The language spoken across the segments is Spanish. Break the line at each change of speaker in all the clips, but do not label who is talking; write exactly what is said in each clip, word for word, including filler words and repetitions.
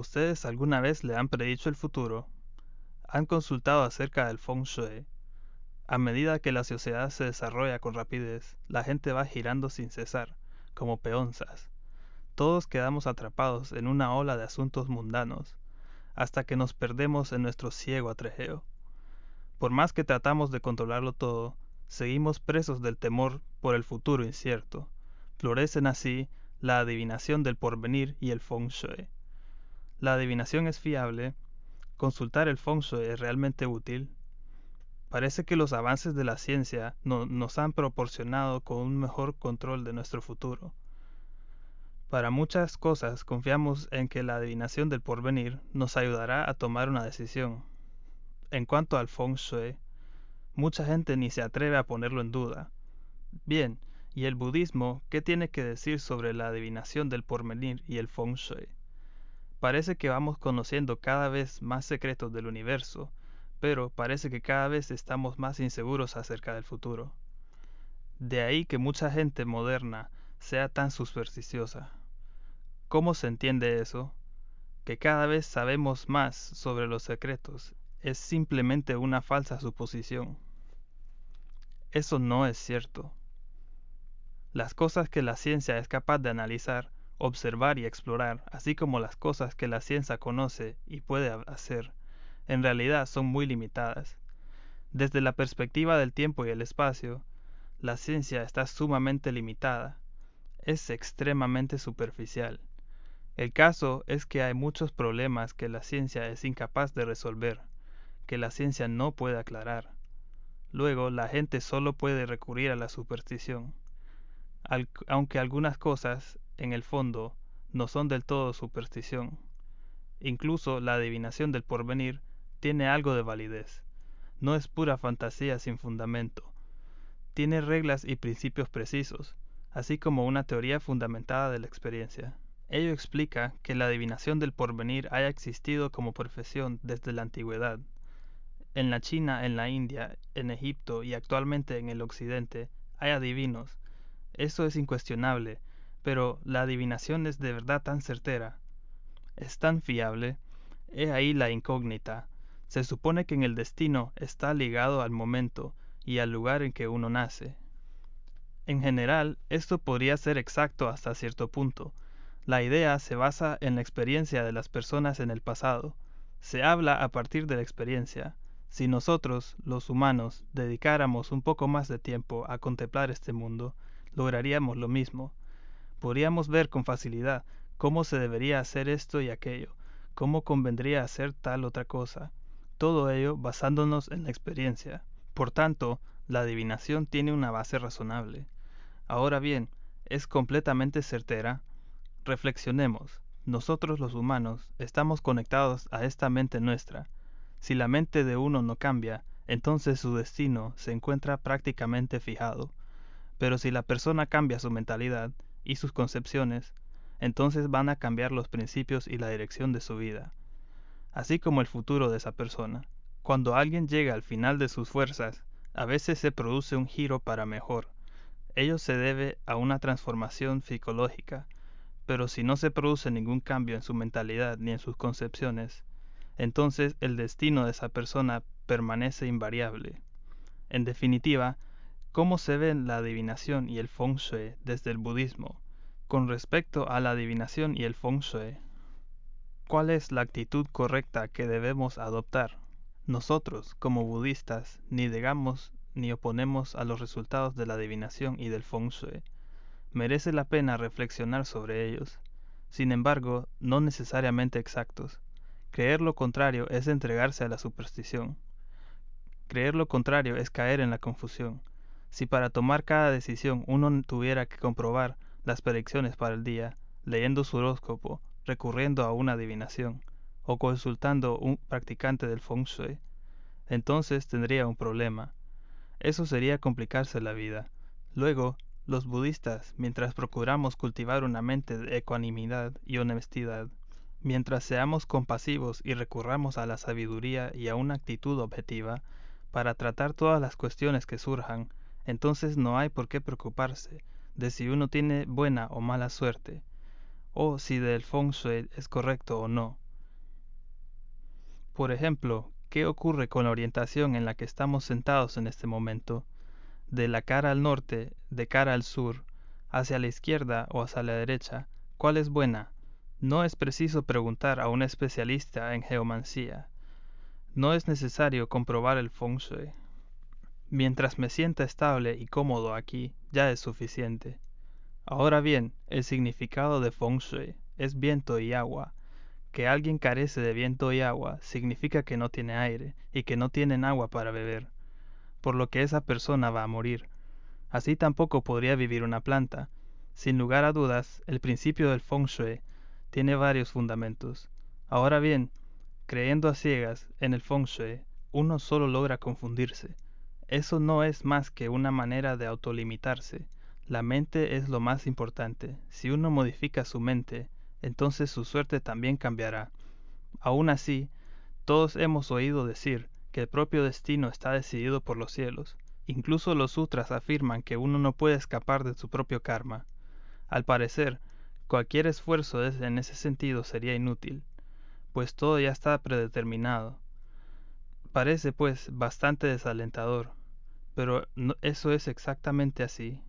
ustedes alguna vez le han predicho el futuro? ¿Han consultado acerca del Feng Shui? A medida que la sociedad se desarrolla con rapidez, la gente va girando sin cesar, como peonzas. Todos quedamos atrapados en una ola de asuntos mundanos, hasta que nos perdemos en nuestro ciego atrejeo. Por más que tratamos de controlarlo todo, seguimos presos del temor por el futuro incierto. Florecen así la adivinación del porvenir y el Feng Shui. ¿La adivinación es fiable? ¿Consultar el Feng Shui es realmente útil? Parece que los avances de la ciencia no, nos han proporcionado con un mejor control de nuestro futuro. Para muchas cosas confiamos en que la adivinación del porvenir nos ayudará a tomar una decisión. En cuanto al Feng Shui, mucha gente ni se atreve a ponerlo en duda. Bien, ¿y el budismo qué tiene que decir sobre la adivinación del porvenir y el Feng Shui? Parece que vamos conociendo cada vez más secretos del universo, pero parece que cada vez estamos más inseguros acerca del futuro. De ahí que mucha gente moderna sea tan supersticiosa. ¿Cómo se entiende eso? Que cada vez sabemos más sobre los secretos es simplemente una falsa suposición. Eso no es cierto. Las cosas que la ciencia es capaz de analizar, observar y explorar, así como las cosas que la ciencia conoce y puede hacer, en realidad son muy limitadas. Desde la perspectiva del tiempo y el espacio, la ciencia está sumamente limitada. Es extremadamente superficial. El caso es que hay muchos problemas que la ciencia es incapaz de resolver, que la ciencia no puede aclarar. Luego, la gente solo puede recurrir a la superstición. Al, aunque algunas cosas, en el fondo, no son del todo superstición. Incluso la adivinación del porvenir tiene algo de validez. No es pura fantasía sin fundamento. Tiene reglas y principios precisos, así como una teoría fundamentada de la experiencia. Ello explica que la adivinación del porvenir haya existido como profesión desde la antigüedad. En la China, en la India, en Egipto y actualmente en el Occidente hay adivinos. Eso es incuestionable, pero ¿la adivinación es de verdad tan certera? ¿Es tan fiable? He ahí la incógnita. Se supone que en el destino está ligado al momento y al lugar en que uno nace. En general, esto podría ser exacto hasta cierto punto. La idea se basa en la experiencia de las personas en el pasado. Se habla a partir de la experiencia. Si nosotros, los humanos, dedicáramos un poco más de tiempo a contemplar este mundo, lograríamos lo mismo. Podríamos ver con facilidad cómo se debería hacer esto y aquello, cómo convendría hacer tal otra cosa. Todo ello basándonos en la experiencia. Por tanto, la adivinación tiene una base razonable. Ahora bien, ¿es completamente certera? Reflexionemos. Nosotros los humanos estamos conectados a esta mente nuestra. Si la mente de uno no cambia, entonces su destino se encuentra prácticamente fijado. Pero si la persona cambia su mentalidad y sus concepciones, entonces van a cambiar los principios y la dirección de su vida, así como el futuro de esa persona. Cuando alguien llega al final de sus fuerzas, a veces se produce un giro para mejor. Ello se debe a una transformación psicológica, pero si no se produce ningún cambio en su mentalidad ni en sus concepciones, entonces el destino de esa persona permanece invariable. En definitiva, ¿cómo se ven la adivinación y el Feng Shui desde el budismo? Con respecto a la adivinación y el Feng Shui, ¿cuál es la actitud correcta que debemos adoptar? Nosotros, como budistas, ni negamos ni oponemos a los resultados de la adivinación y del Feng Shui. Merece la pena reflexionar sobre ellos. Sin embargo, no necesariamente exactos. Creer lo contrario es entregarse a la superstición. Creer lo contrario es caer en la confusión. Si para tomar cada decisión uno tuviera que comprobar las predicciones para el día, leyendo su horóscopo, recurriendo a una adivinación, o consultando un practicante del Feng Shui, entonces tendría un problema. Eso sería complicarse la vida. Luego, los budistas, mientras procuramos cultivar una mente de ecuanimidad y honestidad, mientras seamos compasivos y recurramos a la sabiduría y a una actitud objetiva, para tratar todas las cuestiones que surjan, entonces no hay por qué preocuparse de si uno tiene buena o mala suerte, o si del Feng Shui es correcto o no. Por ejemplo, ¿qué ocurre con la orientación en la que estamos sentados en este momento? De la cara al norte, de cara al sur, hacia la izquierda o hacia la derecha, ¿cuál es buena? No es preciso preguntar a un especialista en geomancía. No es necesario comprobar el feng shui. Mientras me sienta estable y cómodo aquí, ya es suficiente. Ahora bien, el significado de feng shui es viento y agua. Que alguien carece de viento y agua significa que no tiene aire y que no tienen agua para beber, por lo que esa persona va a morir. Así tampoco podría vivir una planta. Sin lugar a dudas, el principio del feng shui tiene varios fundamentos. Ahora bien, creyendo a ciegas en el feng shui, uno solo logra confundirse. Eso no es más que una manera de autolimitarse. La mente es lo más importante. Si uno modifica su mente, entonces su suerte también cambiará. Aún así, todos hemos oído decir que el propio destino está decidido por los cielos. Incluso los sutras afirman que uno no puede escapar de su propio karma. Al parecer, cualquier esfuerzo en ese sentido sería inútil, pues todo ya está predeterminado. Parece, pues, bastante desalentador, pero no, eso es exactamente así.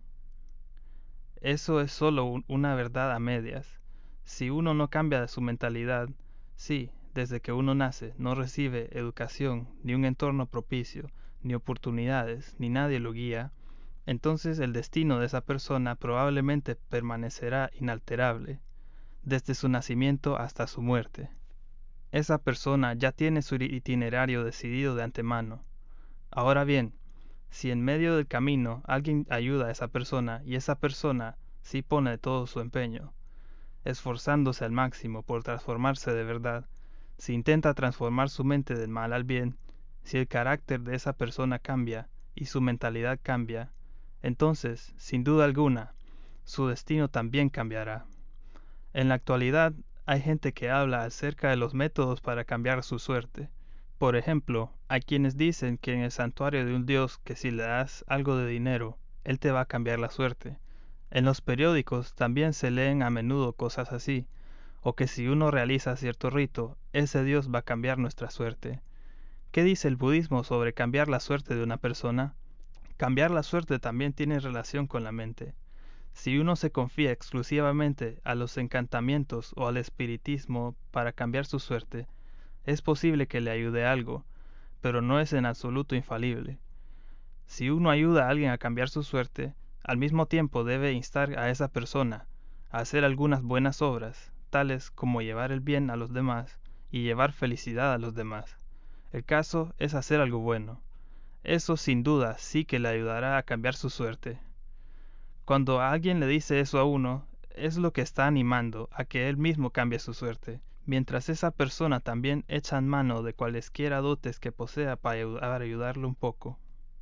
Eso es solo un, una verdad a medias. Si uno no cambia su mentalidad, sí, desde que uno nace, no recibe educación, ni un entorno propicio, ni oportunidades, ni nadie lo guía, entonces el destino de esa persona probablemente permanecerá inalterable, desde su nacimiento hasta su muerte. Esa persona ya tiene su itinerario decidido de antemano. Ahora bien, si en medio del camino alguien ayuda a esa persona y esa persona sí pone todo su empeño, esforzándose al máximo por transformarse de verdad, si intenta transformar su mente del mal al bien, si el carácter de esa persona cambia y su mentalidad cambia, entonces, sin duda alguna, su destino también cambiará. En la actualidad, hay gente que habla acerca de los métodos para cambiar su suerte. Por ejemplo, hay quienes dicen que en el santuario de un dios que si le das algo de dinero, él te va a cambiar la suerte. En los periódicos también se leen a menudo cosas así, o que si uno realiza cierto rito, ese dios va a cambiar nuestra suerte. ¿Qué dice el budismo sobre cambiar la suerte de una persona? Cambiar la suerte también tiene relación con la mente. Si uno se confía exclusivamente a los encantamientos o al espiritismo para cambiar su suerte, es posible que le ayude algo, pero no es en absoluto infalible. Si uno ayuda a alguien a cambiar su suerte, al mismo tiempo debe instar a esa persona a hacer algunas buenas obras, tales como llevar el bien a los demás y llevar felicidad a los demás. El caso es hacer algo bueno. Eso sin duda sí que le ayudará a cambiar su suerte. Cuando alguien le dice eso a uno, es lo que está animando a que él mismo cambie su suerte, mientras esa persona también echa en mano de cualesquiera dotes que posea para ayudarle un poco.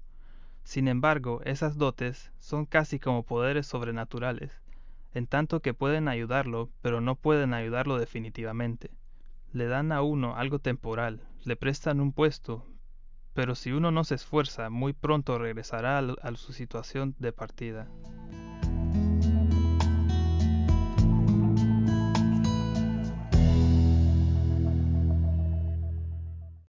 Sin embargo, esas dotes son casi como poderes sobrenaturales, en tanto que pueden ayudarlo, pero no pueden ayudarlo definitivamente. Le dan a uno algo temporal, le prestan un puesto, pero si uno no se esfuerza, muy pronto regresará a, a su situación de partida.